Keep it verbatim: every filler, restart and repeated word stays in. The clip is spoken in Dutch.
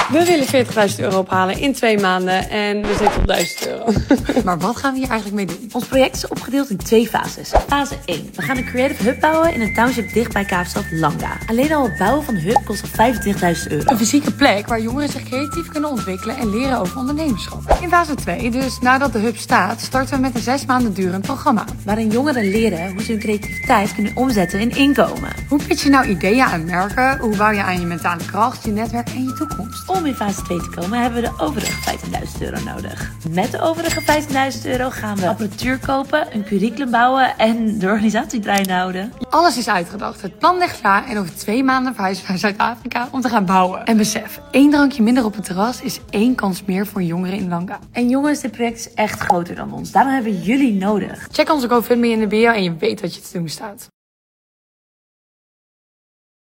We willen veertigduizend euro ophalen in twee maanden en we zitten op duizend euro. Maar wat gaan we hier eigenlijk mee doen? Ons project is opgedeeld in twee fases. Fase één. We gaan een creative hub bouwen in een township dicht bij Kaapstad, Langa. Alleen al het bouwen van de hub kost al vijfentwintigduizend euro. Een fysieke plek waar jongeren zich creatief kunnen ontwikkelen en leren over ondernemerschap. In fase twee, dus nadat de hub staat, starten we met een zes maanden durend programma. Waarin jongeren leren hoe ze hun creativiteit kunnen omzetten in inkomen. Hoe pitch je nou ideeën aan merken? Hoe bouw je aan je mentale kracht, je netwerk en je toekomst? Om in fase twee te komen hebben we de overige vijftienduizend euro nodig. Met de overige vijftienduizend euro gaan we apparatuur kopen, een curriculum bouwen en de organisatie draaiende houden. Alles is uitgedacht. Het plan ligt klaar en over twee maanden verhuizen we naar Zuid-Afrika om te gaan bouwen. En besef, één drankje minder op het terras is één kans meer voor jongeren in Langa. En jongens, dit project is echt groter dan ons. Daarom hebben we jullie nodig. Check onze GoFundMe in de bio en je weet wat je te doen staat.